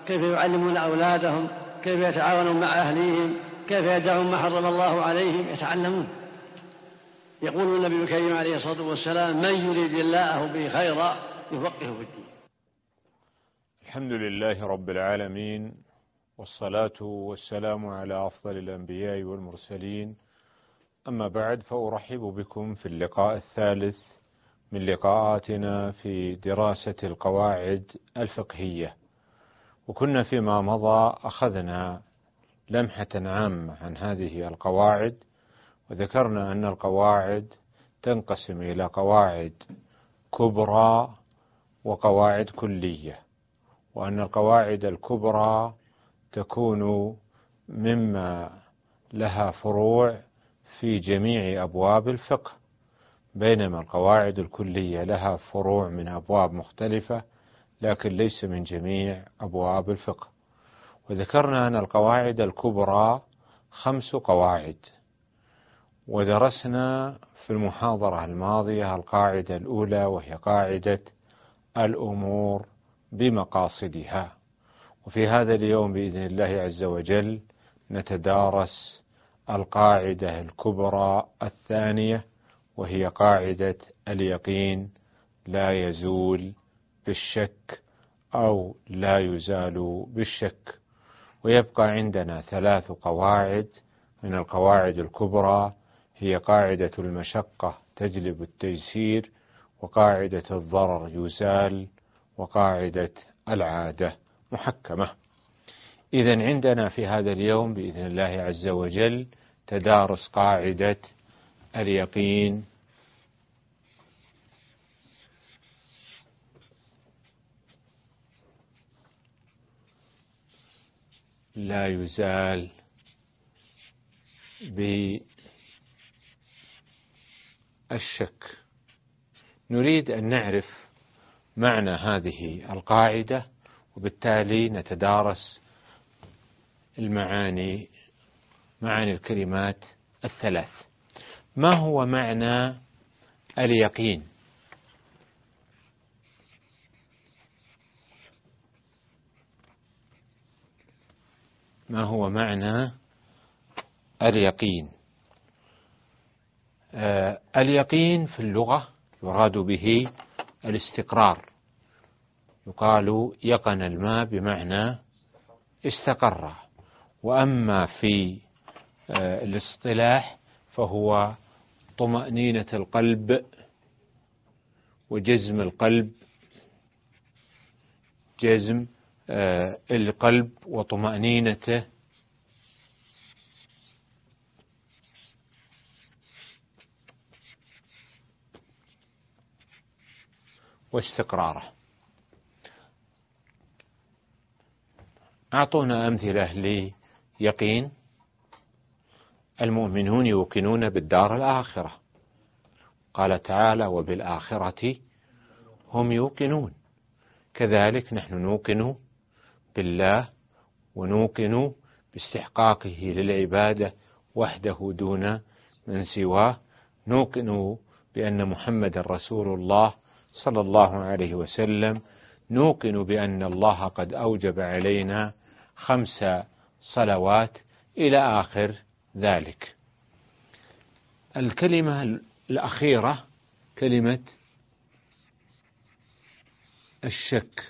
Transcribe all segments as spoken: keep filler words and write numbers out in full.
كيف يعلمون أولادهم، كيف يتعاونون مع أهليهم، كيف يدعون ما حرم الله عليهم، يتعلمون. يقول النبي الكريم عليه الصلاة والسلام: من يريد الله به خيرا يفقهه في الدين. الحمد لله رب العالمين، والصلاة والسلام على أفضل الأنبياء والمرسلين، أما بعد، فأرحب بكم في اللقاء الثالث من لقاءاتنا في دراسة القواعد الفقهية. وكنا فيما مضى أخذنا لمحة عامة عن هذه القواعد، وذكرنا أن القواعد تنقسم إلى قواعد كبرى وقواعد كلية، وأن القواعد الكبرى تكون مما لها فروع في جميع أبواب الفقه، بينما القواعد الكلية لها فروع من أبواب مختلفة لكن ليس من جميع أبواب الفقه. وذكرنا أن القواعد الكبرى خمس قواعد، ودرسنا في المحاضرة الماضية القاعدة الأولى، وهي قاعدة الأمور بمقاصدها. وفي هذا اليوم بإذن الله عز وجل نتدارس القاعدة الكبرى الثانية، وهي قاعدة اليقين لا يزول بالشك أو لا يزال بالشك. ويبقى عندنا ثلاث قواعد من القواعد الكبرى، هي قاعدة المشقة تجلب التيسير، وقاعدة الضرر يزال، وقاعدة العادة محكمة. إذن عندنا في هذا اليوم بإذن الله عز وجل تدارس قاعدة اليقين لا يزال بالشك. نريد أن نعرف معنى هذه القاعدة، وبالتالي نتدارس المعاني معاني الكلمات الثلاث. ما هو معنى اليقين؟ ما هو معنى اليقين؟ آه اليقين في اللغة يراد به الاستقرار، يقال يقن الماء بمعنى استقر. وأما في آه الاصطلاح فهو طمأنينة القلب وجزم القلب، جزم آه القلب وطمأنينته واستقراره. أعطونا أمثلة ليقين. المؤمنون يوقنون بالدار الآخرة، قال تعالى: وبالآخرة هم يوقنون. كذلك نحن نوقن بالله، ونوقن باستحقاقه للعبادة وحده دون من سواه. نوقن بأن محمد رسول الله صلى الله عليه وسلم. نوقن بأن الله قد أوجب علينا خمس صلوات إلى آخر ذلك. الكلمة الأخيرة كلمة الشك.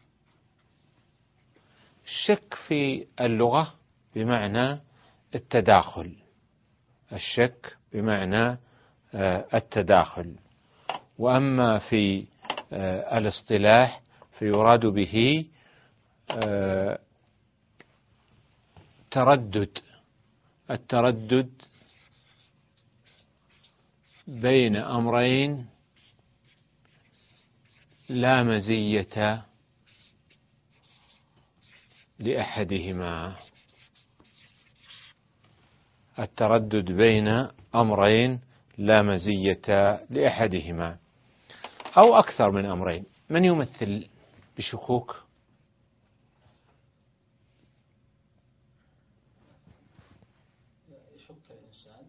الشك في اللغة بمعنى التداخل. الشك بمعنى التداخل. وأما في الاصطلاح فيراد به تردد التردد بين أمرين لا مزية لأحدهما. التردد بين أمرين لا مزية لأحدهما، أو أكثر من أمرين. من يمثل بشكوك؟ يشك الإنسان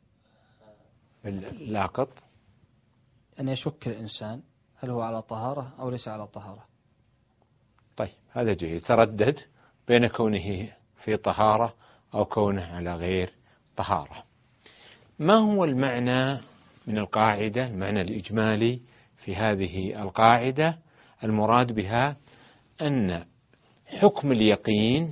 اللاقط أن يشك الإنسان هل هو على طهارة أو ليس على طهارة. طيب هذا جيد، تردد بين كونه في طهارة أو كونه على غير طهارة. ما هو المعنى من القاعدة، المعنى الإجمالي في هذه القاعدة؟ المراد بها أن حكم اليقين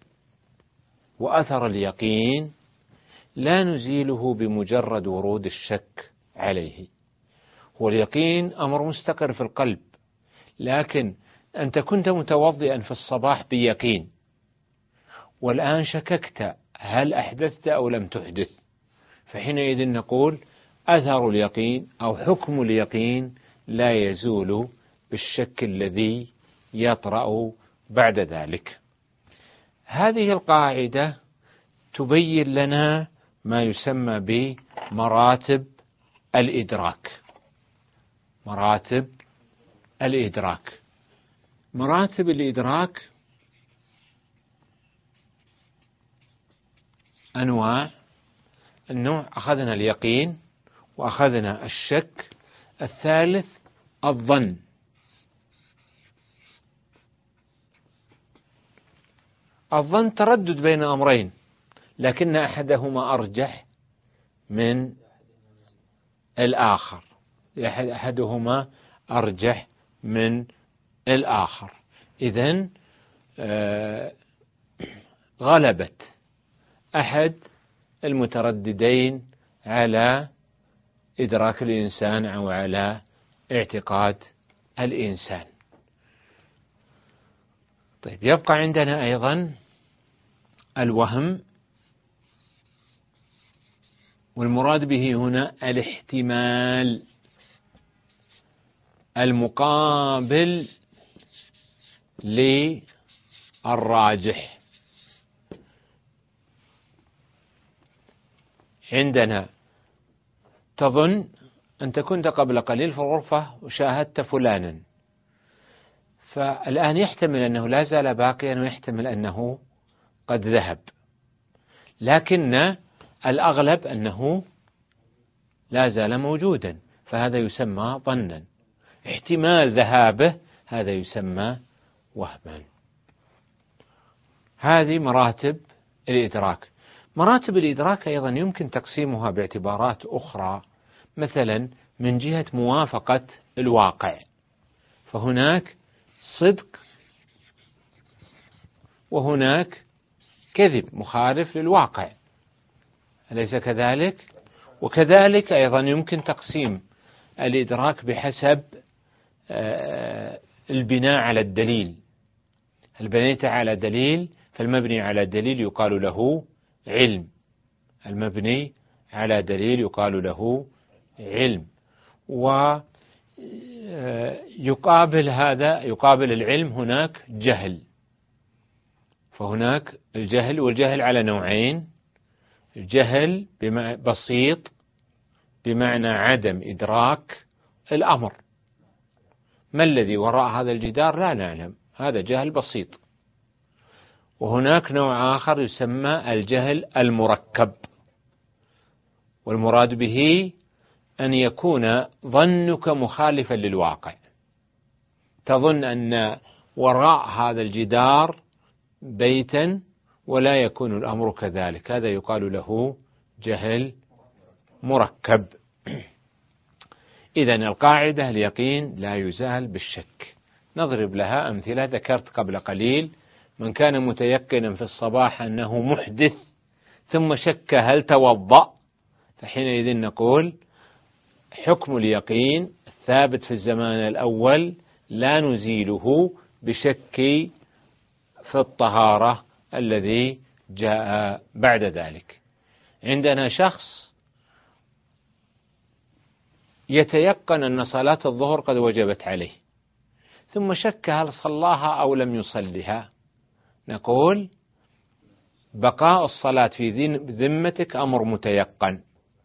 وأثر اليقين لا نزيله بمجرد ورود الشك عليه. هو اليقين أمر مستقر في القلب، لكن أنت كنت متوضئا في الصباح بيقين، والآن شككت هل أحدثت أو لم تحدث، فحينئذ نقول أثر اليقين أو حكم اليقين لا يزول بالشك الذي يطرأ بعد ذلك. هذه القاعدة تبين لنا ما يسمى بمراتب الإدراك. مراتب الإدراك مراتب الإدراك أنواع. النوع أخذنا اليقين وأخذنا الشك، الثالث الظن. الظن تردد بين أمرين، لكن أحدهما أرجح من الآخر أحدهما أرجح من الآخر إذن غلبت أحد المترددين على إدراك الإنسان أو على اعتقاد الإنسان. طيب يبقى عندنا أيضا الوهم، والمراد به هنا الاحتمال المقابل للراجح. عندنا تظن أنت كنت قبل قليل في الغرفة وشاهدت فلانا، فالآن يحتمل أنه لا زال باقيا ويحتمل أنه قد ذهب، لكن الأغلب أنه لا زال موجودا، فهذا يسمى ظنا. احتمال ذهابه هذا يسمى وهما. هذه مراتب الإدراك. مراتب الإدراك أيضا يمكن تقسيمها باعتبارات أخرى، مثلا من جهة موافقة الواقع، فهناك صدق وهناك كذب مخالف للواقع، أليس كذلك؟ وكذلك أيضا يمكن تقسيم الإدراك بحسب البناء على الدليل. هل بنيت على دليل؟ فالمبني على دليل يقال له علم، المبني على دليل يقال له علم. ويقابل هذا يقابل العلم هناك جهل، فهناك الجهل، والجهل على نوعين: الجهل بسيط بمعنى عدم إدراك الأمر، ما الذي وراء هذا الجدار لا نعلم، هذا جهل بسيط. وهناك نوع آخر يسمى الجهل المركب، والمراد به أن يكون ظنك مخالفا للواقع، تظن أن وراء هذا الجدار بيتا ولا يكون الأمر كذلك، هذا يقال له جهل مركب. إذن القاعدة اليقين لا يزال بالشك. نضرب لها أمثلة. ذكرت قبل قليل من كان متيقنا في الصباح أنه محدث ثم شك هل توضأ، فحينئذ نقول حكم اليقين الثابت في الزمان الأول لا نزيله بشك في الطهارة الذي جاء بعد ذلك. عندنا شخص يتيقن أن صلاة الظهر قد وجبت عليه ثم شك هل صلاها أو لم يصلها، نقول بقاء الصلاة في ذمتك أمر متيقن،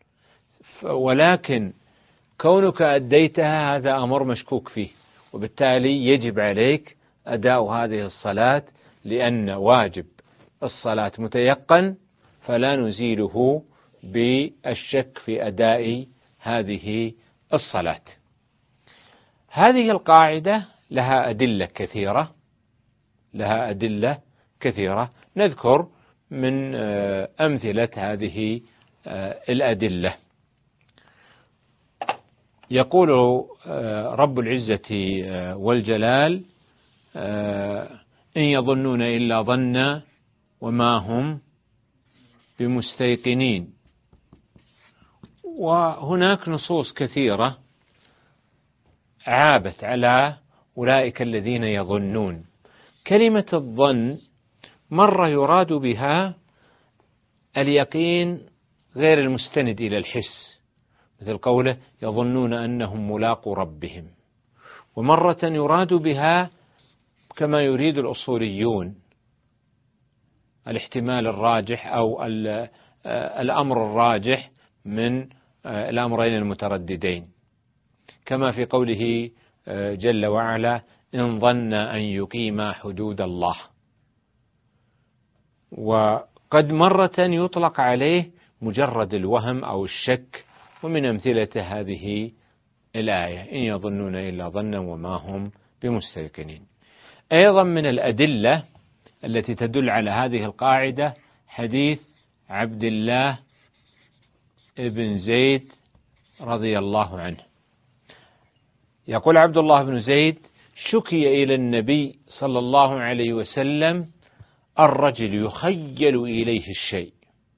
ولكن كونك أديتها هذا أمر مشكوك فيه، وبالتالي يجب عليك أداء هذه الصلاة، لأن واجب الصلاة متيقن فلا نزيله بالشك في أداء هذه الصلاة. هذه القاعدة لها أدلة كثيرة، لها أدلة كثيرة، نذكر من أمثلة هذه الأدلة. يقول رب العزة والجلال: إن يظنون إلا ظنا وما هم بمستيقنين. وهناك نصوص كثيرة عابت على أولئك الذين يظنون. كلمة الظن مرة يراد بها اليقين غير المستند إلى الحس، مثل قوله: يظنون أنهم ملاقوا ربهم. ومرة يراد بها كما يريد الأصوليون الاحتمال الراجح أو الأمر الراجح من الأمرين المترددين، كما في قوله جل وعلا: إن ظن أن يقيما حدود الله. وقد مرة يطلق عليه مجرد الوهم أو الشك، ومن أمثلة هذه الآية: إن يظنون إلا ظنا وما هم بمستيقنين. أيضا من الأدلة التي تدل على هذه القاعدة حديث عبد الله بن زيد رضي الله عنه. يقول عبد الله بن زيد: شكي إلى النبي صلى الله عليه وسلم الرجل يخيل إليه الشيء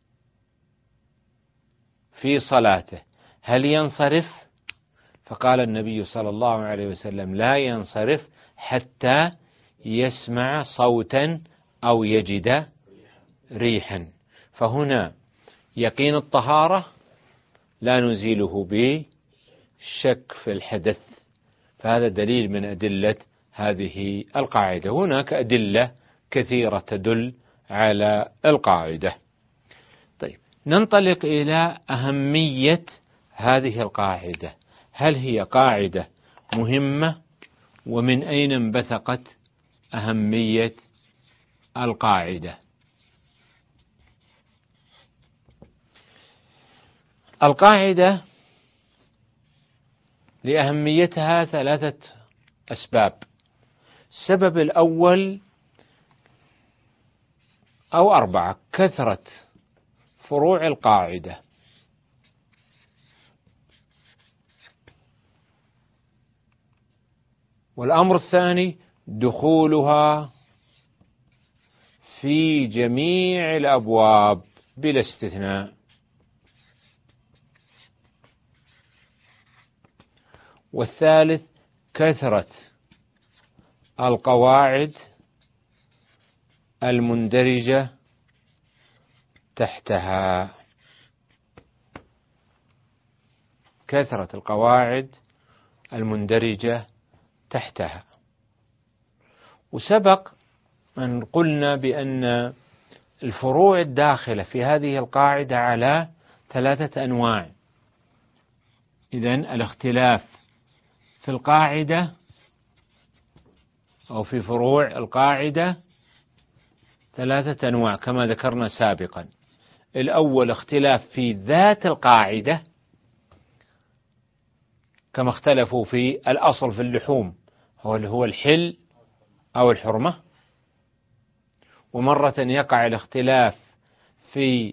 في صلاته، هل ينصرف؟ فقال النبي صلى الله عليه وسلم: لا ينصرف حتى يسمع صوتا أو يجد ريحا. فهنا يقين الطهارة لا نزيله بشك في الحدث، فهذا دليل من أدلة هذه القاعدة. هناك أدلة كثيرة تدل على القاعدة. طيب، ننطلق إلى أهمية هذه القاعدة. هل هي قاعدة مهمة؟ ومن أين انبثقت أهمية القاعدة؟ القاعدة لأهميتها ثلاثة أسباب. السبب الأول أو أربعة: كثرة فروع القاعدة، والأمر الثاني دخولها في جميع الأبواب بلا استثناء، والثالث كثرة القواعد المندرجة تحتها. كثرة القواعد المندرجة تحتها. وسبق أن قلنا بأن الفروع الداخلة في هذه القاعدة على ثلاثة أنواع. إذن الاختلاف في القاعدة أو في فروع القاعدة ثلاثة أنواع كما ذكرنا سابقا. الأول اختلاف في ذات القاعدة، كما اختلفوا في الأصل في اللحوم هو هو الحل أو الحرمة. ومرة يقع الاختلاف في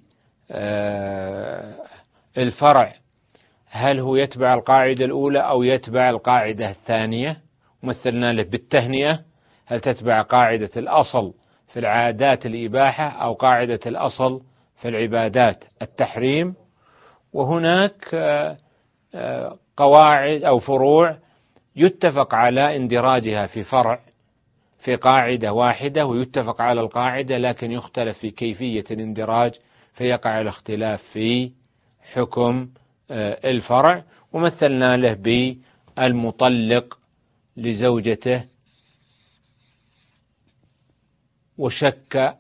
الفرع، هل هو يتبع القاعدة الأولى أو يتبع القاعدة الثانية، ومثلنا له بالتهنئة: هل تتبع قاعدة الأصل في العادات الإباحة أو قاعدة الأصل في العبادات التحريم. وهناك قواعد أو فروع يتفق على اندراجها في فرع في قاعدة واحدة، ويتفق على القاعدة لكن يختلف في كيفية الاندراج، فيقع الاختلاف في حكم الفرع. ومثلنا له بالمطلق لزوجته وشك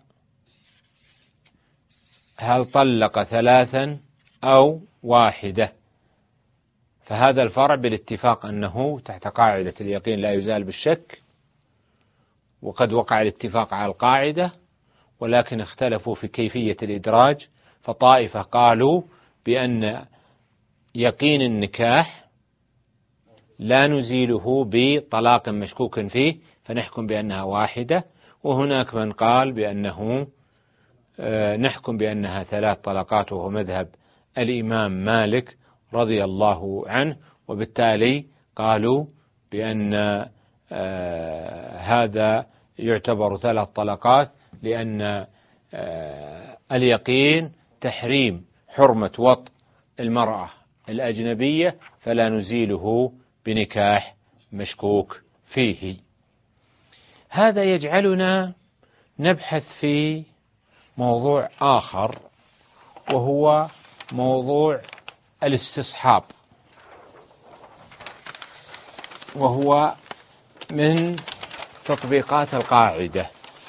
هل طلق ثلاثا أو واحدة، فهذا الفرع بالاتفاق أنه تحت قاعدة اليقين لا يزال بالشك، وقد وقع الاتفاق على القاعدة ولكن اختلفوا في كيفية الإدراج. فطائفة قالوا بأن يقين النكاح لا نزيله بطلاق مشكوك فيه فنحكم بأنها واحدة، وهناك من قال بأنه نحكم بأنها ثلاث طلقات، وهو مذهب الإمام مالك رضي الله عنه، وبالتالي قالوا بأن هذا يعتبر ثلاث طلقات، لأن اليقين تحريم حرمة وطء المرأة الأجنبية، فلا نزيله بنكاح مشكوك فيه. هذا يجعلنا نبحث في موضوع آخر، وهو موضوع الاستصحاب، وهو من تطبيقات القاعدة.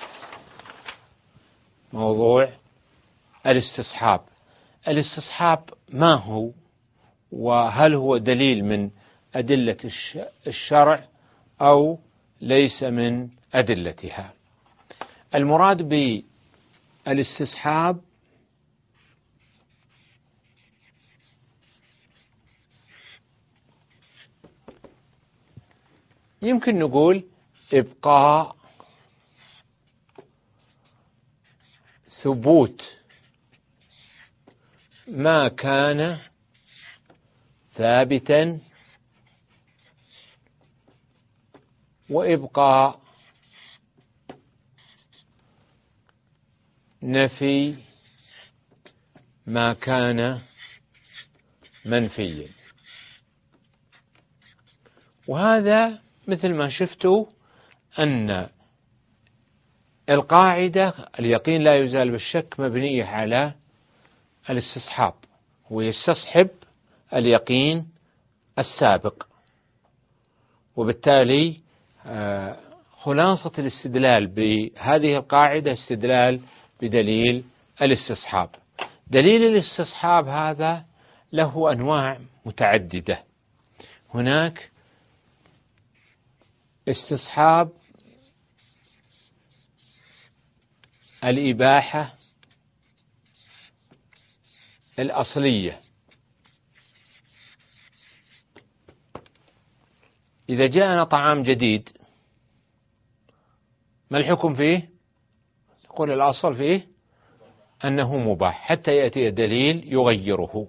موضوع الاستصحاب، الاستصحاب ما هو؟ وهل هو دليل من أدلة الشرع أو ليس من أدلتها؟ المراد بالاستصحاب يمكن نقول إبقاء ثبوت ما كان ثابتا، وإبقاء نفي ما كان منفيا. وهذا مثل ما شفتوا أن القاعدة اليقين لا يزال بالشك مبنية على الاستصحاب، ويستصحب اليقين السابق. وبالتالي خلاصة الاستدلال بهذه القاعدة استدلال بدليل الاستصحاب. دليل الاستصحاب هذا له أنواع متعددة. هناك استصحاب الإباحة الأصلية، إذا جاءنا طعام جديد ما الحكم فيه؟ يقول الأصل فيه أنه مباح حتى يأتي دليل يغيره.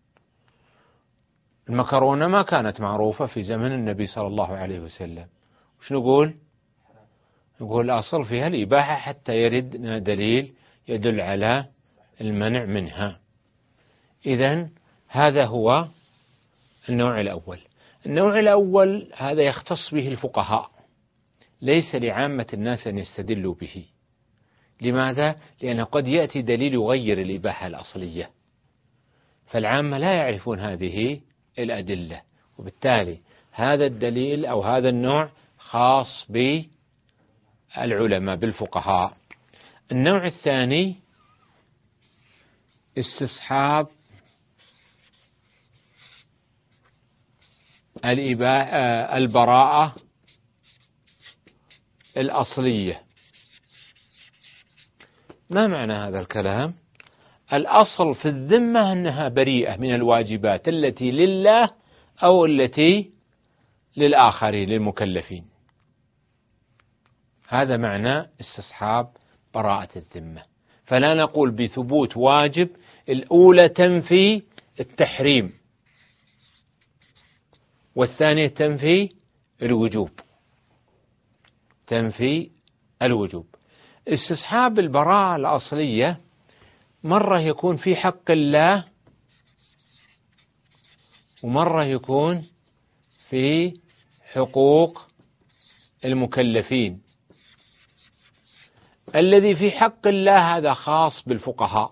المكرونة ما كانت معروفة في زمن النبي صلى الله عليه وسلم، وش نقول؟ نقول الأصل فيها الإباحة حتى يردنا دليل يدل على المنع منها. إذن هذا هو النوع الأول. النوع الأول هذا يختص به الفقهاء، ليس لعامة الناس أن يستدلوا به. لماذا؟ لأنه قد يأتي دليل يغير الإباحة الأصلية، فالعامة لا يعرفون هذه الأدلة، وبالتالي هذا الدليل أو هذا النوع خاص بالعلماء بالفقهاء. النوع الثاني استصحاب البراءة الأصلية. ما معنى هذا الكلام؟ الأصل في الذمة أنها بريئة من الواجبات التي لله أو التي للآخرين للمكلفين. هذا معنى استصحاب براءة الذمة. فلا نقول بثبوت واجب الأولى تنفي التحريم والثانية تنفي الوجوب، تنفي الوجوب. استصحاب البراءة الأصلية مرة يكون في حق الله، ومرة يكون في حقوق المكلفين. الذي في حق الله هذا خاص بالفقهاء،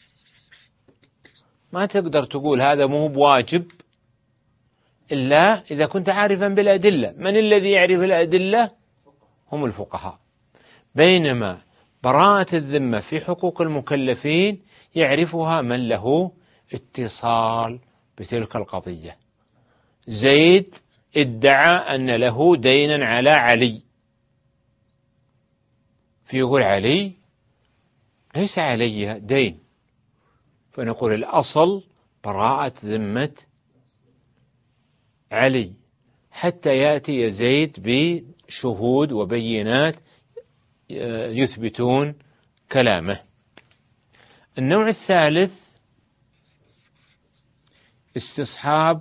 ما تقدر تقول هذا مو بواجب إلا إذا كنت عارفا بالأدلة. من الذي يعرف الأدلة؟ هم الفقهاء. بينما براءة الذمة في حقوق المكلفين يعرفها من له اتصال بتلك القضية. زيد ادعى أن له دينا على علي، فيقول علي ليس علي دين، فنقول الأصل براءة ذمة علي حتى يأتي زيد بشهود وبينات يثبتون كلامه. النوع الثالث استصحاب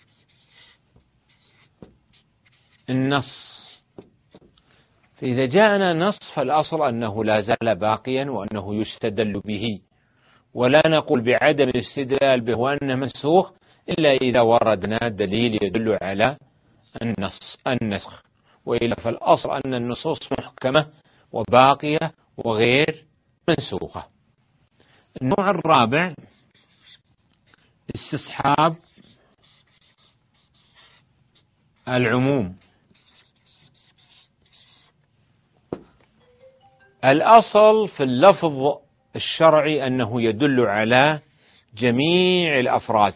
النص. فإذا جاءنا نص فالأصل أنه لا زال باقيا وأنه يستدل به، ولا نقول بعدم الاستدلال به وأنه منسوخ إلا إذا وردنا دليل يدل على النص النسخ، وإلا فالأصل أن النصوص محكمة وباقية وغير منسوخة. النوع الرابع استصحاب العموم. الأصل في اللفظ الشرعي أنه يدل على جميع الأفراد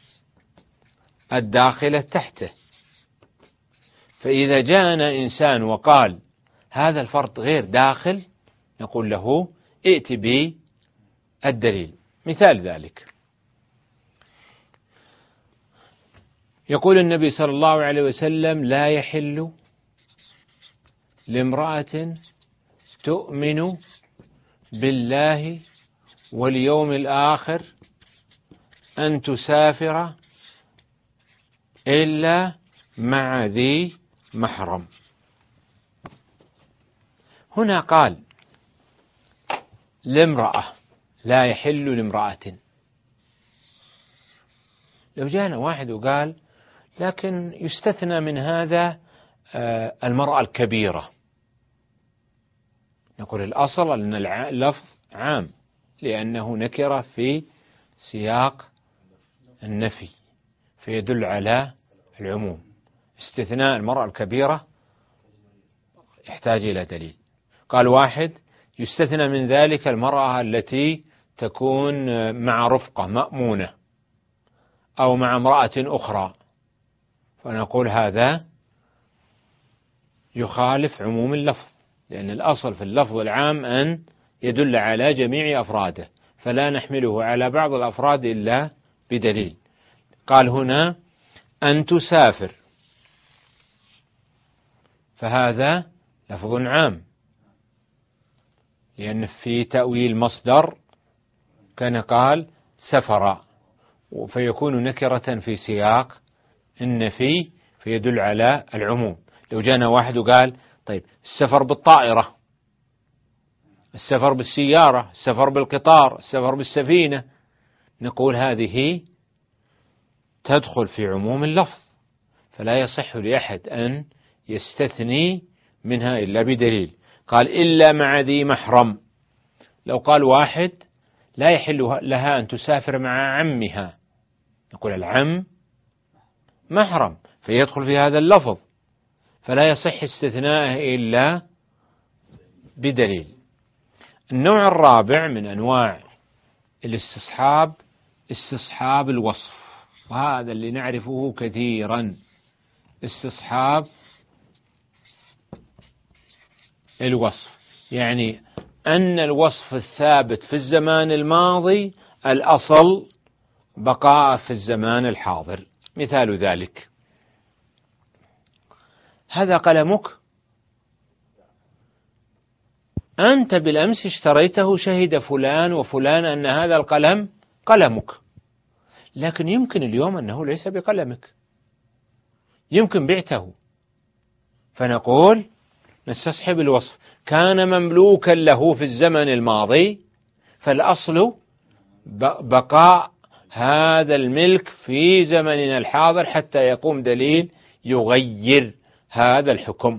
الداخلة تحته، فإذا جاءنا إنسان وقال هذا الفرد غير داخل نقول له ائت بالدليل. مثال ذلك يقول النبي صلى الله عليه وسلم لا يحل لامرأة تؤمن بالله واليوم الآخر أن تسافر إلا مع ذي محرم. هنا قال لامرأة، لا يحل لامرأة. لو جاءنا واحد وقال لكن يستثنى من هذا المرأة الكبيرة، نقول الأصل أن اللفظ عام لأنه نكرة في سياق النفي فيدل على العموم. استثناء المرأة الكبيرة يحتاج إلى دليل. قال واحد يستثنى من ذلك المرأة التي تكون مع رفقة مأمونة أو مع امرأة أخرى، فنقول هذا يخالف عموم اللفظ، لأن الأصل في اللفظ العام أن يدل على جميع أفراده، فلا نحمله على بعض الأفراد إلا بدليل. قال هنا أن تسافر، فهذا لفظ عام لأن في تأويل مصدر كان قال سفر، فيكون نكرة في سياق النفي فيدل على العموم. لو جانا واحد وقال طيب السفر بالطائرة، السفر بالسيارة، السفر بالقطار، السفر بالسفينة، نقول هذه تدخل في عموم اللفظ، فلا يصح لأحد أن يستثني منها إلا بدليل. قال إلا مع ذي محرم. لو قال واحد لا يحل لها أن تسافر مع عمها، نقول العم محرم فيدخل في هذا اللفظ، فلا يصح استثناءه إلا بدليل. النوع الرابع من أنواع الاستصحاب استصحاب الوصف، وهذا اللي نعرفه كثيرا. استصحاب الوصف يعني أن الوصف الثابت في الزمان الماضي الأصل بقاء في الزمان الحاضر. مثال ذلك هذا قلمك، أنت بالأمس اشتريته، شهد فلان وفلان أن هذا القلم قلمك، لكن يمكن اليوم أنه ليس بقلمك، يمكن بعته، فنقول نستصحب الوصف. كان مملوكا له في الزمن الماضي فالأصل بقاء هذا الملك في زمننا الحاضر حتى يقوم دليل يغير هذا الحكم.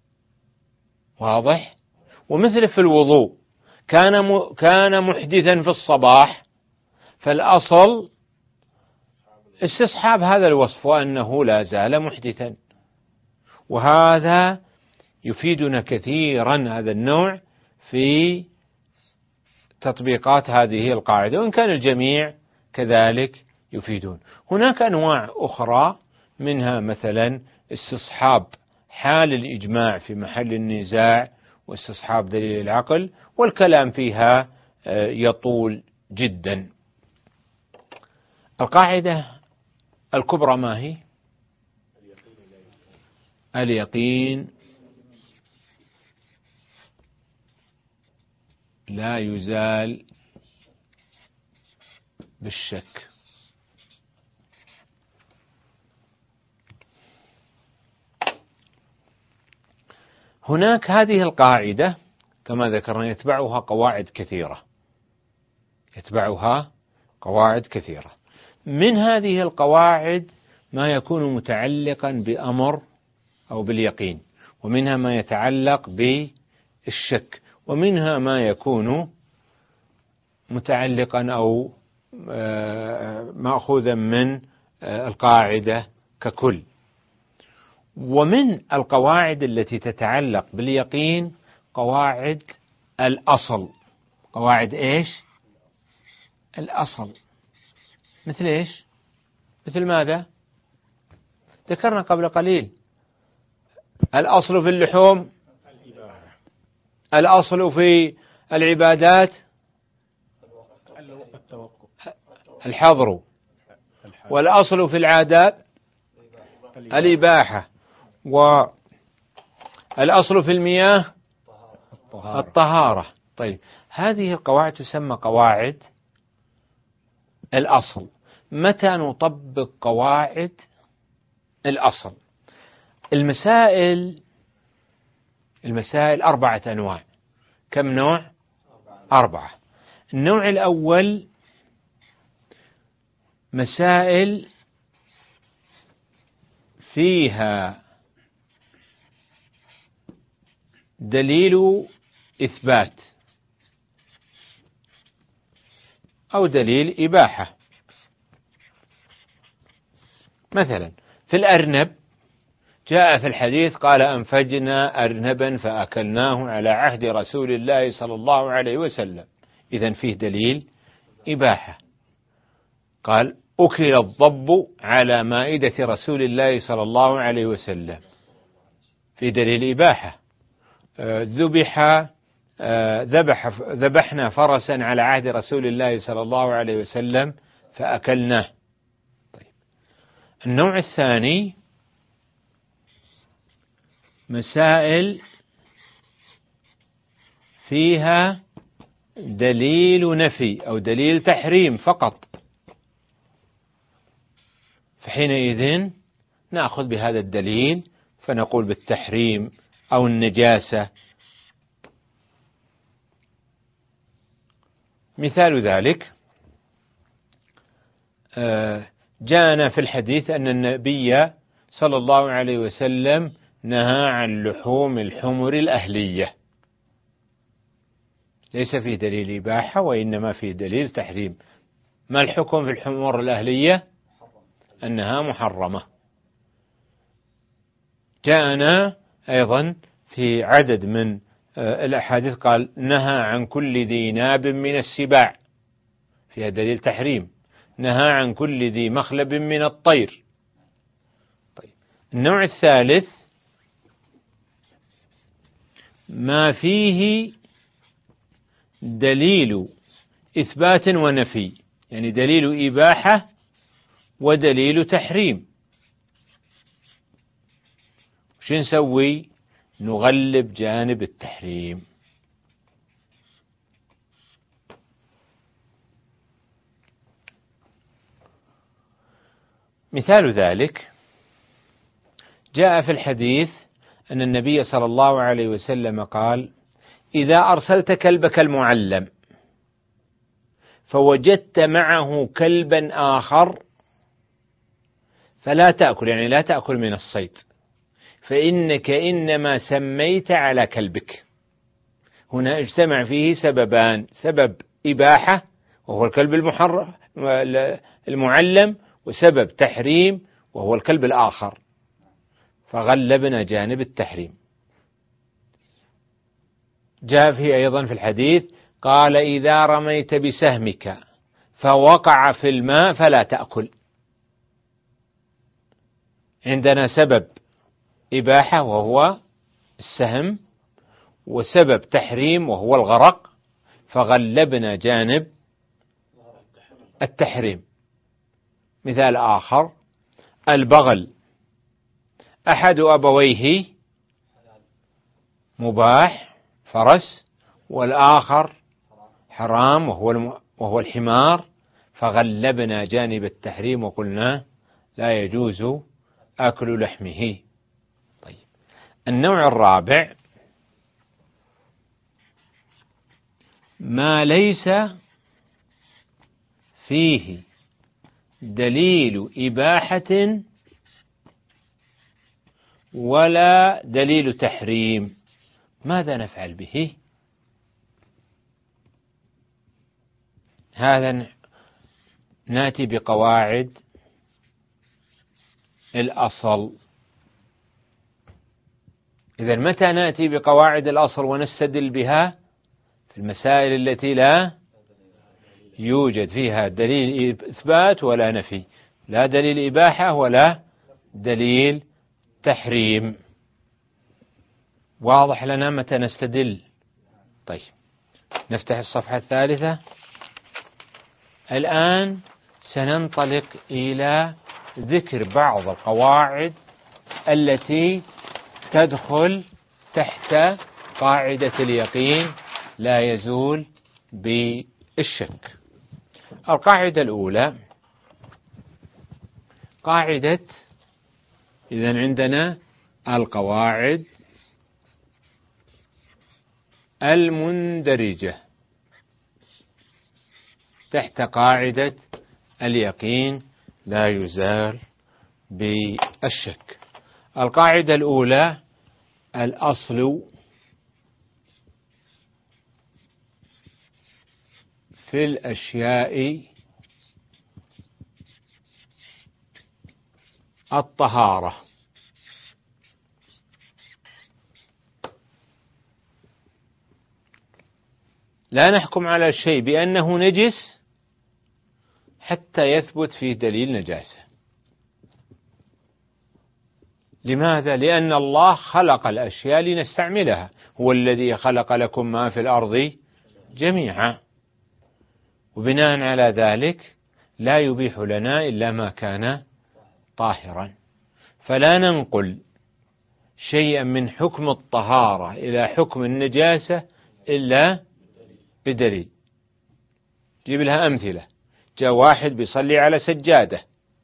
واضح؟ ومثل في الوضوء كان كان محدثا في الصباح، فالأصل استصحاب هذا الوصف وأنه لا زال محدثا. وهذا يفيدنا كثيرا هذا النوع في تطبيقات هذه القاعدة، وإن كان الجميع كذلك يفيدون. هناك أنواع أخرى منها مثلا استصحاب حال الإجماع في محل النزاع واستصحاب دليل العقل، والكلام فيها يطول جدا. القاعدة الكبرى ما هي؟ اليقين لا يزال بالشك. هناك هذه القاعدة كما ذكرنا يتبعها قواعد كثيرة، يتبعها قواعد كثيرة. من هذه القواعد ما يكون متعلقا بأمر أو باليقين، ومنها ما يتعلق بالشك، ومنها ما يكون متعلقا أو مأخوذا من القاعدة ككل. ومن القواعد التي تتعلق باليقين قواعد الأصل. قواعد إيش؟ الأصل. مثل إيش؟ مثل ماذا؟ ذكرنا قبل قليل الأصل في اللحوم، الأصل في العبادات الحظر، والأصل في العادات الإباحة، والأصل في المياه الطهارة. طيب هذه القواعد تسمى قواعد الأصل. متى نطبق قواعد الأصل؟ المسائل المسائل أربعة أنواع. كم نوع؟ أربعة. النوع الأول مسائل فيها دليل إثبات أو دليل إباحة. مثلا في الأرنب جاء في الحديث قال أنفجنا أرنبا فأكلناه على عهد رسول الله صلى الله عليه وسلم، إذن فيه دليل إباحة. قال أكل الضب على مائدة رسول الله صلى الله عليه وسلم، في دليل إباحة. ذبح ذبح ذبحنا فرسا على عهد رسول الله صلى الله عليه وسلم فأكلناه. طيب. النوع الثاني مسائل فيها دليل نفي أو دليل تحريم فقط، فحينئذ نأخذ بهذا الدليل فنقول بالتحريم أو النجاسة. مثال ذلك جاءنا في الحديث أن النبي صلى الله عليه وسلم نهى عن لحوم الحمر الأهلية، ليس فيه دليل إباحة وإنما فيه دليل تحريم. ما الحكم في الحمر الأهلية؟ أنها محرمة. جاءنا أيضا في عدد من الأحاديث قال نهى عن كل ذي ناب من السباع، فيها دليل تحريم. نهى عن كل ذي مخلب من الطير. طيب. النوع الثالث ما فيه دليل إثبات ونفي، يعني دليل إباحة ودليل تحريم. شو نسوي؟ نغلب جانب التحريم. مثال ذلك جاء في الحديث أن النبي صلى الله عليه وسلم قال إذا أرسلت كلبك المعلم فوجدت معه كلبا آخر فلا تأكل، يعني لا تأكل من الصيد، فإنك إنما سميت على كلبك. هنا اجتمع فيه سببان، سبب إباحة وهو الكلب المحرم المعلم، وسبب تحريم وهو الكلب الآخر، فغلبنا جانب التحريم. جاء فيه أيضا في الحديث قال إذا رميت بسهمك فوقع في الماء فلا تأكل. عندنا سبب إباحة وهو السهم، وسبب تحريم وهو الغرق، فغلبنا جانب التحريم. مثال آخر البغل أحد أبويه مباح فرس، والآخر حرام وهو وهو الحمار، فغلبنا جانب التحريم وقلنا لا يجوز أكل لحمه. طيب، النوع الرابع ما ليس فيه دليل إباحة ولا دليل تحريم. ماذا نفعل به؟ هذا نأتي بقواعد الأصل. إذا متى نأتي بقواعد الأصل ونستدل بها؟ في المسائل التي لا يوجد فيها دليل إثبات ولا نفي، لا دليل إباحة ولا دليل تحريم. واضح لنا متى نستدل؟ طيب، نفتح الصفحة الثالثة. الآن سننطلق إلى ذكر بعض القواعد التي تدخل تحت قاعدة اليقين لا يزول بالشك. القاعدة الأولى قاعدة، إذن عندنا القواعد المندرجة تحت قاعدة اليقين لا يزال بالشك. القاعدة الأولى الأصل في الأشياء الطهارة. لا نحكم على الشيء بأنه نجس حتى يثبت فيه دليل نجاسة. لماذا؟ لأن الله خلق الأشياء لنستعملها، هو الذي خلق لكم ما في الأرض جميعا، وبناء على ذلك لا يبيح لنا إلا ما كان طاهرا. فلا ننقل شيئا من حكم الطهارة إلى حكم النجاسة إلا بدليل. جيب لها أمثلة. جاء واحد بيصلي على سجادة،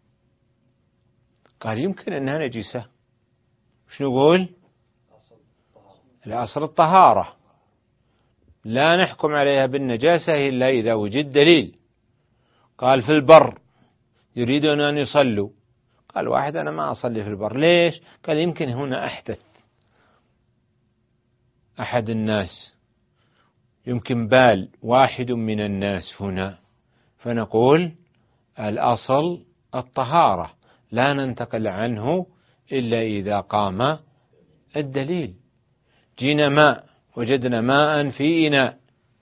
قال يمكن أنها نجسة، وش نقول؟ الأصل الطهارة، لا نحكم عليها بالنجاسة إلا إذا وجد دليل. قال في البر يريدون أن يصلوا، قال واحد أنا ما أصلي في البر، ليش؟ قال يمكن هنا أحدث أحد الناس، يمكن بال واحد من الناس هنا، فنقول الأصل الطهارة، لا ننتقل عنه إلا إذا قام الدليل. جينا ماء، وجدنا ماء في إناء،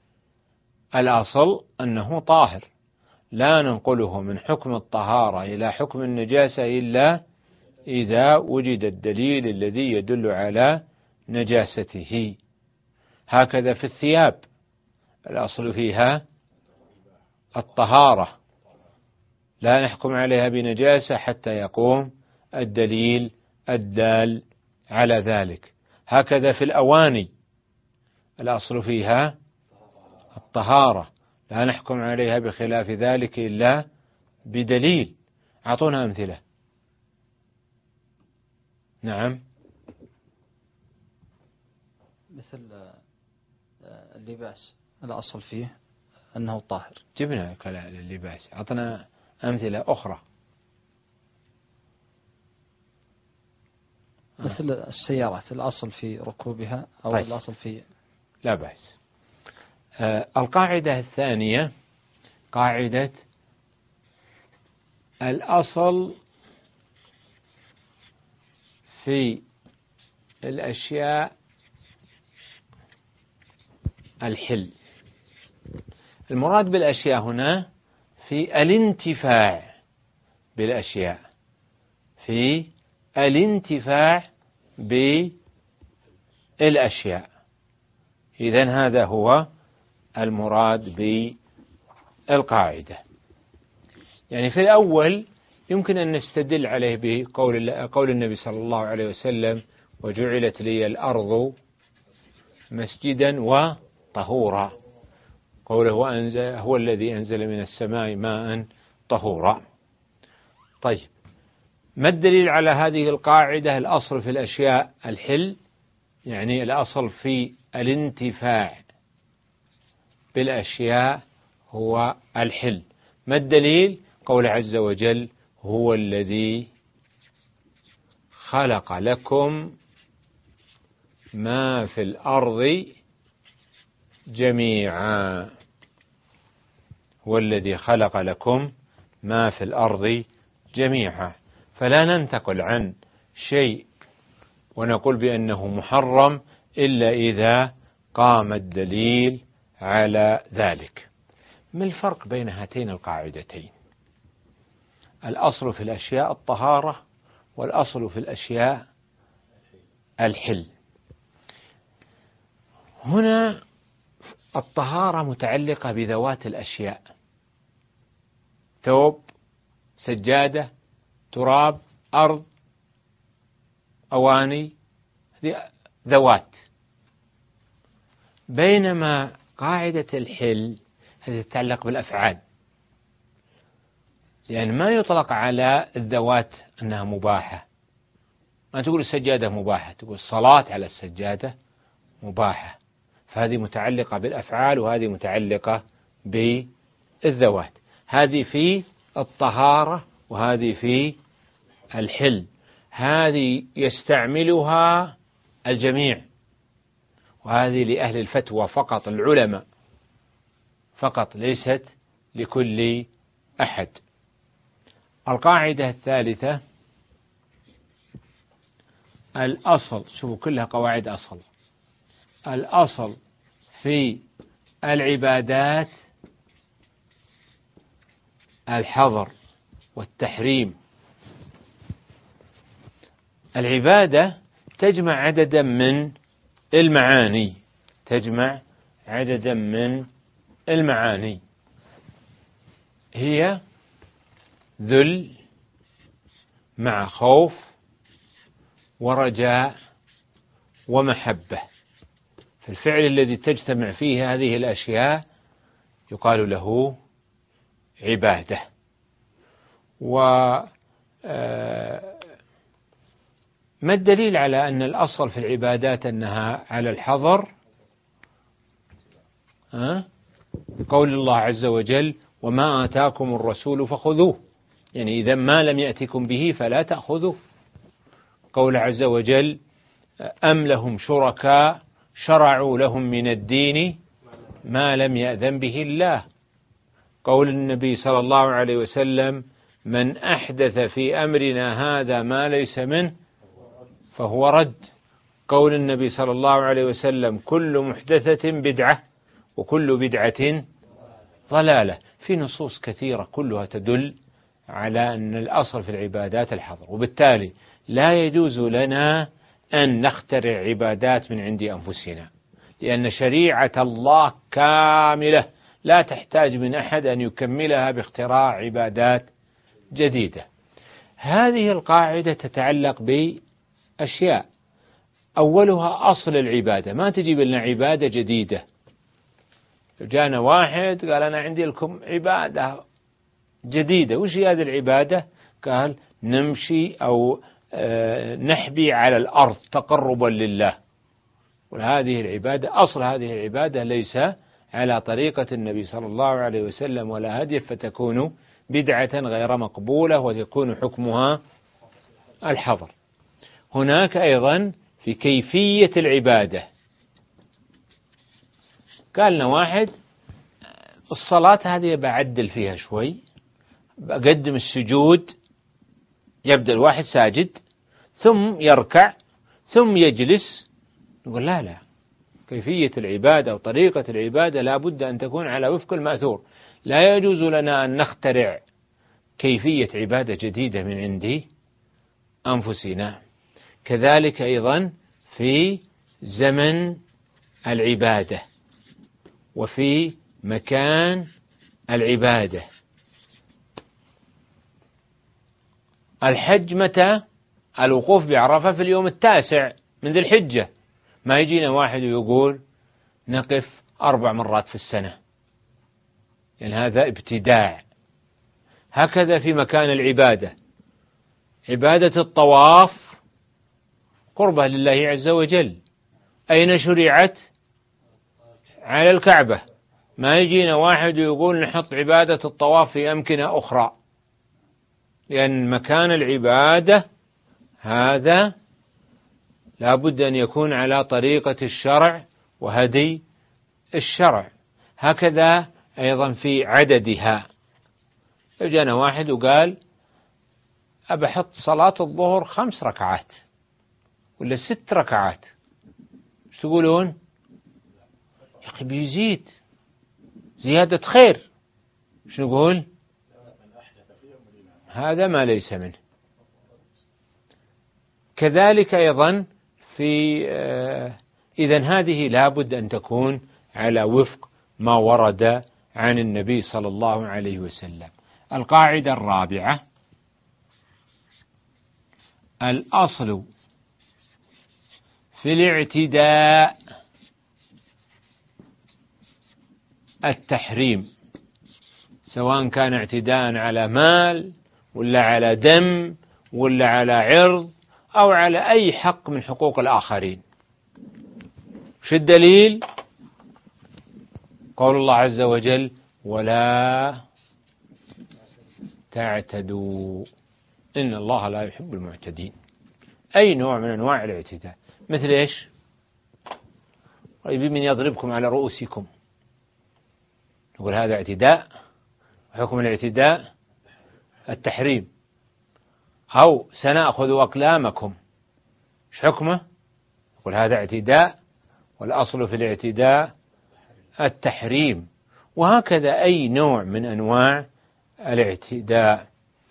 الأصل أنه طاهر، لا ننقله من حكم الطهارة إلى حكم النجاسة إلا إذا وجد الدليل الذي يدل على نجاسته. هكذا في الثياب، الأصل فيها الطهارة، لا نحكم عليها بنجاسة حتى يقوم الدليل الدال على ذلك. هكذا في الأواني، الأصل فيها الطهارة، لا نحكم عليها بخلاف ذلك إلا بدليل. أعطونا أمثلة. نعم، مثل اللباس الأصل فيه أنه طاهر. جبنا كلام اللباس، أعطنا أمثلة أخرى. مثل السيارات الأصل في ركوبها أو طيب. الأصل في لا بأس. آه القاعدة الثانية قاعدة الأصل في الأشياء الحل. المراد بالأشياء هنا في الانتفاع بالأشياء، في الانتفاع بالأشياء. إذن هذا هو المراد بالقاعدة. يعني في الأول يمكن أن نستدل عليه بقول قول النبي صلى الله عليه وسلم: وجعلت لي الأرض مسجدا وطهورا. قوله أنزل هو الذي أنزل من السماء ماء طهورا. طيب، ما الدليل على هذه القاعدة؟ الأصل في الأشياء الحل، يعني الأصل في الانتفاع بالأشياء هو الحل. ما الدليل؟ قول عز وجل هو الذي خلق لكم ما في الأرض جميعا. هو الذي خلق لكم ما في الأرض جميعا. فلا ننتقل عن شيء ونقول بأنه محرم إلا إذا قام الدليل على ذلك. ما الفرق بين هاتين القاعدتين؟ الأصل في الأشياء الطهارة، والأصل في الأشياء الحل. هنا الطهارة متعلقة بذوات الأشياء، ثوب، سجادة، تراب، أرض، أواني، ذوات. بينما قاعدة الحل هذه تتعلق بالأفعال، لأن ما يطلق على الذوات أنها مباحة. ما تقول السجادة مباحة، تقول الصلاة على السجادة مباحة. فهذه متعلقة بالأفعال وهذه متعلقة بالذوات. هذه في الطهارة وهذه في الحل. هذه يستعملها الجميع، وهذه لأهل الفتوى فقط، العلماء فقط، ليست لكل أحد. القاعدة الثالثة الأصل، شوفوا كلها قواعد أصل. الأصل في العبادات الحظر والتحريم. العبادة تجمع عددا من المعاني، تجمع عددا من المعاني، هي ذل مع خوف ورجاء ومحبة. فالفعل الذي تجتمع فيه هذه الأشياء يقال له عبادة. و ما الدليل على أن الأصل في العبادات أنها على الحظر؟ أه؟ قول الله عز وجل وما آتاكم الرسول فخذوه، يعني إذا ما لم يأتكم به فلا تأخذوه. قول عز وجل أم لهم شركاء شرعوا لهم من الدين ما لم يأذن به الله. قول النبي صلى الله عليه وسلم من أحدث في أمرنا هذا ما ليس منه فهو رد. قول النبي صلى الله عليه وسلم كل محدثة بدعة وكل بدعة ضلالة. في نصوص كثيرة كلها تدل على أن الأصل في العبادات الحظر، وبالتالي لا يجوز لنا أن نخترع عبادات من عند أنفسنا، لأن شريعة الله كاملة لا تحتاج من أحد أن يكملها باختراع عبادات جديدة. هذه القاعدة تتعلق بأشياء، أولها أصل العبادة. ما تجيب لنا عبادة جديدة. جاءنا واحد قال أنا عندي لكم عبادة جديدة، وش هي هذه العبادة؟ قال نمشي أو نحبي على الأرض تقربا لله. وهذه العبادة أصل هذه العبادة ليس على طريقة النبي صلى الله عليه وسلم ولا هدي، فتكون بدعة غير مقبولة ويكون حكمها الحظر. هناك أيضا في كيفية العبادة، قالنا واحد الصلاة هذه بعدل فيها شوي، بقدم السجود، يبدأ الواحد ساجد ثم يركع ثم يجلس. نقول لا لا، كيفية العبادة وطريقة العبادة لا بد أن تكون على وفق المأثور. لا يجوز لنا أن نخترع كيفية عبادة جديدة من عند أنفسنا. كذلك أيضا في زمن العبادة وفي مكان العبادة. الحج متى؟ الوقوف بعرفة في اليوم التاسع من ذي الحجة. ما يجينا واحد ويقول نقف أربع مرات في السنة، يعني هذا ابتداع. هكذا في مكان العبادة، عبادة الطواف قربة لله عز وجل، أين شرعت؟ على الكعبة. ما يجينا واحد ويقول نحط عبادة الطواف في أمكنة أخرى، لأن مكان العبادة هذا لا بد أن يكون على طريقة الشرع وهدي الشرع. هكذا أيضا في عددها. جانا واحد وقال أبحط صلاة الظهر خمس ركعات ولا ست ركعات، ايش تقولون؟ يا أخي بيزيد، زيادة خير. ايش نقول؟ هذا ما ليس منه. كذلك أيضا في آه إذن هذه لابد أن تكون على وفق ما ورد عن النبي صلى الله عليه وسلم. القاعدة الرابعة: الأصل في الاعتداء التحريم، سواء كان اعتداء على مال ولا على دم ولا على عرض أو على أي حق من حقوق الآخرين. شو الدليل؟ قول الله عز وجل: ولا تعتدوا إن الله لا يحب المعتدين. أي نوع من أنواع الاعتداء. مثل إيش؟ طيب من يضربكم على رؤوسكم، نقول هذا اعتداء، وحكم الاعتداء التحريم. أو سنأخذ أقلامكم، ايش حكمه؟ نقول هذا اعتداء، والأصل في الاعتداء التحريم. وهكذا أي نوع من أنواع الاعتداء.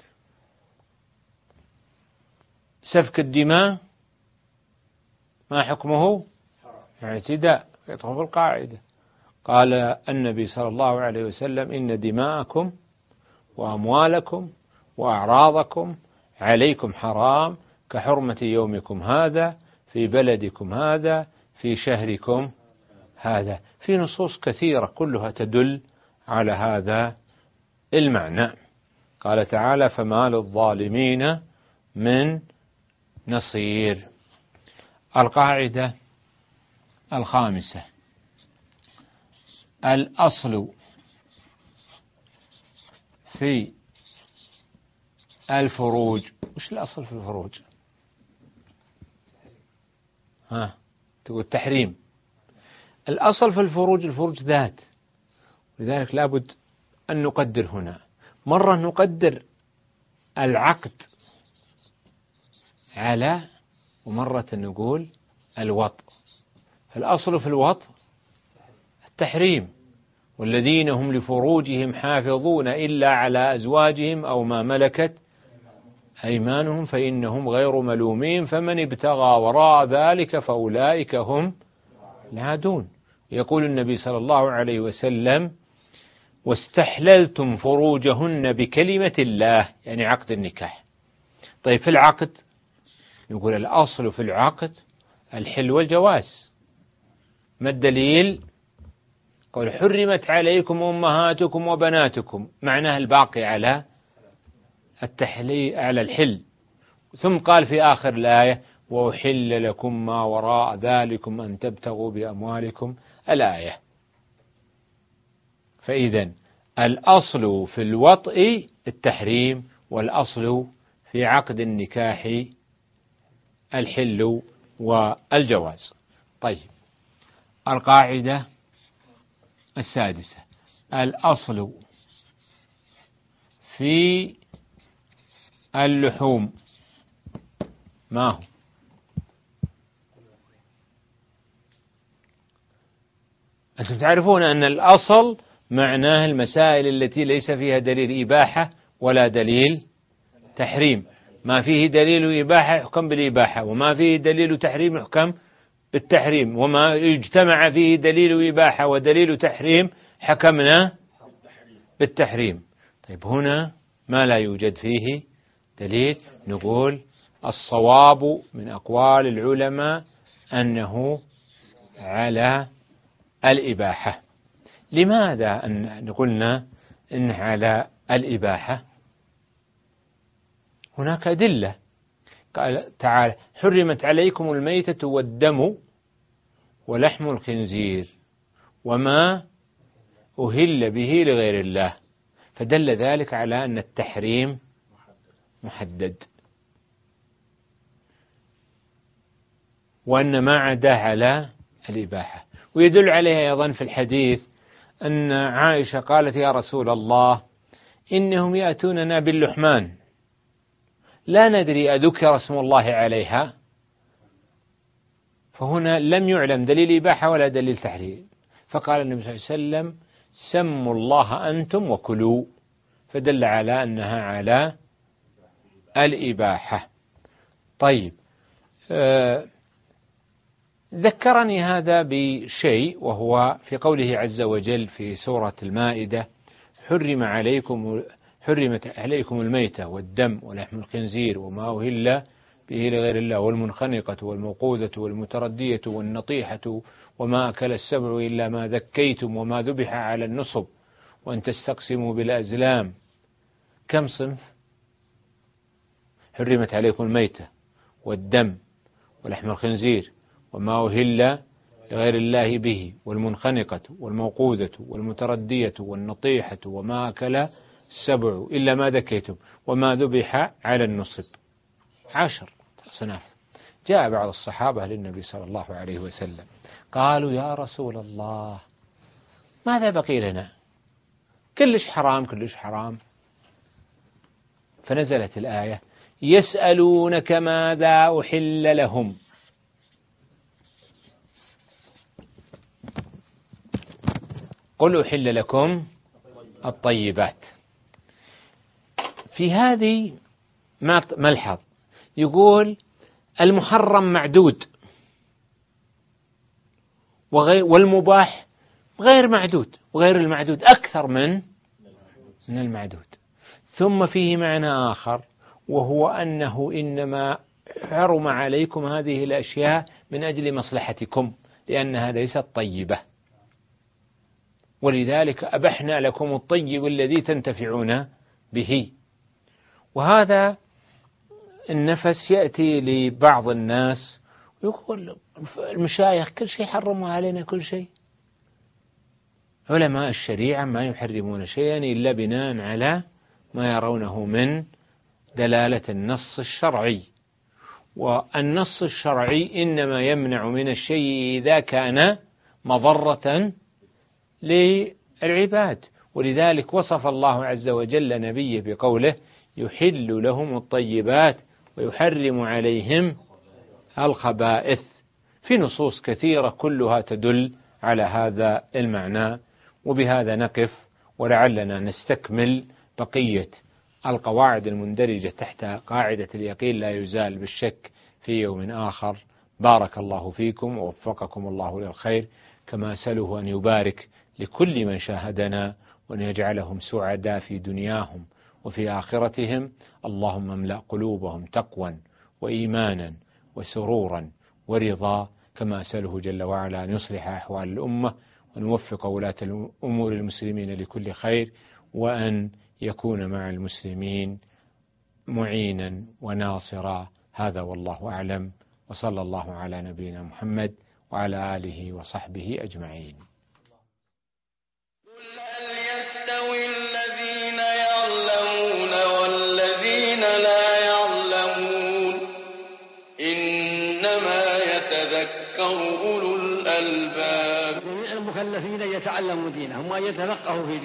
سفك الدماء ما حكمه؟ اعتداء، يدخل في القاعدة. قال النبي صلى الله عليه وسلم: إن دماءكم وأموالكم وأعراضكم عليكم حرام كحرمة يومكم هذا في بلدكم هذا في شهركم هذا. في نصوص كثيرة كلها تدل على هذا المعنى. قال تعالى: فما للظالمين من نصير. القاعدة الخامسة: الأصل في الفروج. وش الأصل في الفروج؟ ها تقول التحريم. الأصل في الفروج الفروج ذات، لذلك لابد أن نقدر هنا. مرة نقدر العقد على، ومرة نقول الوطء. الأصل في الوطء التحريم: والذين هم لفروجهم حافظون إلا على أزواجهم أو ما ملكت أيمانهم فإنهم غير ملومين فمن ابتغى وراء ذلك فأولئك هم العادون. يقول النبي صلى الله عليه وسلم: واستحللتم فروجهن بكلمة الله، يعني عقد النكاح. طيب في العقد يقول الأصل في العقد الحل والجواز. ما الدليل؟ قال: حرمت عليكم أمهاتكم وبناتكم، معناه الباقي على التحليل على الحل. ثم قال في آخر الآية: وأحل لكم ما وراء ذلكم أن تبتغوا بأموالكم الآية. فإذا الأصل في الوطء التحريم، والأصل في عقد النكاح الحل والجواز. طيب القاعدة السادسة: الأصل في اللحوم ما هو؟ أنتم تعرفون أن الأصل معناه المسائل التي ليس فيها دليل إباحة ولا دليل تحريم. ما فيه دليل إباحة يحكم بالإباحة، وما فيه دليل تحريم يحكم بالتحريم، وما اجتمع فيه دليل إباحة ودليل تحريم حكمنا بالتحريم. طيب هنا ما لا يوجد فيه دليل، نقول الصواب من أقوال العلماء أنه على الإباحة. لماذا أن قلنا إنه على الإباحة؟ هناك أدلة. قال تعالى: حرمت عليكم الميتة والدم ولحم الخنزير وما أهل به لغير الله، فدل ذلك على أن التحريم محدد، وأن ما عداه على الإباحة. ويدل عليها أيضا في الحديث أن عائشة قالت: يا رسول الله، إنهم يأتوننا باللحمان لا ندري أذكر اسم الله عليها. فهنا لم يعلم دليل إباحة ولا دليل تحريم، فقال النبي صلى الله عليه وسلم: سموا الله أنتم وكلوا، فدل على أنها على الإباحة. طيب، آه ذكرني هذا بشيء، وهو في قوله عز وجل في سورة المائدة: حرم عليكم حرمت عليكم الميتة والدم ولحم الخنزير وما أهل به لغير الله والمنخنقة والموقوذة والمتردية والنطيحة وما أكل السبع إلا ما ذكيتم وما ذبح على النصب وأن تستقسموا بالأزلام. كم صنف؟ حرمت عليكم الميتة والدم ولحم الخنزير وما أهل لغير الله به والمنخنقة والموقوذة والمتردية والنطيحة وما أكل السبع إلا ما ذكيتم وما ذبح على النصب. عشر صناف. جاء بعض الصحابة للنبي صلى الله عليه وسلم قالوا: يا رسول الله، ماذا بقي لنا؟ كلش حرام كلش حرام. فنزلت الآية: يسألونك ماذا أحل لهم. قل أحل لكم الطيبات. في هذه ملحظ، يقول: المحرم معدود والمباح غير معدود، وغير المعدود أكثر من من المعدود. ثم فيه معنى آخر، وهو أنه إنما حرم عليكم هذه الأشياء من أجل مصلحتكم، لأنها ليست طيبة، ولذلك أبحنا لكم الطيب الذي تنتفعون به. وهذا النفس يأتي لبعض الناس ويقول: المشايخ كل شيء حرموا علينا، كل شيء. علماء الشريعة ما يحرمون شيئا إلا بناء على ما يرونه من دلالة النص الشرعي، والنص الشرعي إنما يمنع من الشيء إذا كان مضرة للعباد. ولذلك وصف الله عز وجل نبيه بقوله: يحل لهم الطيبات ويحرم عليهم الخبائث، في نصوص كثيرة كلها تدل على هذا المعنى. وبهذا نقف، ولعلنا نستكمل بقية القواعد المندرجة تحت قاعدة اليقين لا يزال بالشك في يوم آخر. بارك الله فيكم ووفقكم الله للخير، كما أسأله أن يبارك لكل من شاهدنا وأن يجعلهم سعداء في دنياهم وفي آخرتهم. اللهم املأ قلوبهم تقوى وإيمانا وسرورا ورضا، كما أسأله جل وعلا أن يصلح أحوال الأمة وأن يوفق ولاة أمور المسلمين لكل خير، وأن يكون مع المسلمين معينا وناصرا. هذا والله أعلم، وصلى الله على نبينا محمد وعلى آله وصحبه أجمعين. قل هل يستوي الذين يعلمون والذين لا يعلمون؟ إنما يتذكر أولو الألباب. المكلفين يتعلموا دينهم وأن يتفقهوا في دينهم.